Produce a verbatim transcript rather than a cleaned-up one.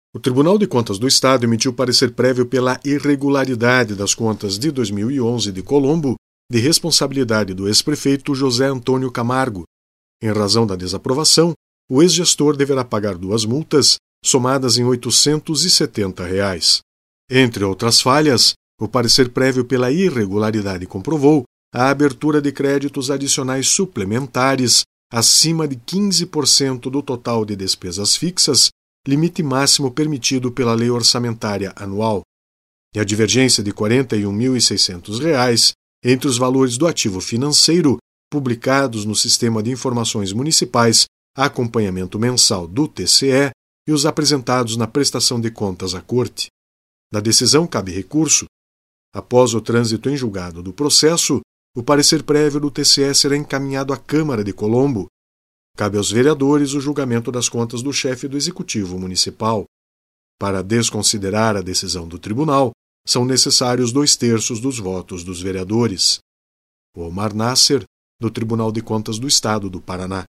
O Tribunal de Contas do Estado emitiu parecer prévio pela irregularidade das contas de dois mil e onze de Colombo, de responsabilidade do ex-prefeito José Antônio Camargo. Em razão da desaprovação, o ex-gestor deverá pagar duas multas, somadas em oitocentos e setenta reais. Entre outras falhas, o parecer prévio pela irregularidade comprovou a abertura de créditos adicionais suplementares acima de quinze por cento do total de despesas fixas, limite máximo permitido pela Lei Orçamentária Anual, e a divergência de quarenta e um mil e seiscentos reais entre os valores do ativo financeiro publicados no Sistema de Informações Municipais Acompanhamento Mensal do T C E e os apresentados na prestação de contas à Corte. Da decisão cabe recurso. Após o trânsito em julgado do processo, o parecer prévio do T C E será encaminhado à Câmara de Colombo. Cabe aos vereadores o julgamento das contas do chefe do Executivo Municipal. Para desconsiderar a decisão do tribunal, são necessários dois terços dos votos dos vereadores. Omar Nasser, do Tribunal de Contas do Estado do Paraná.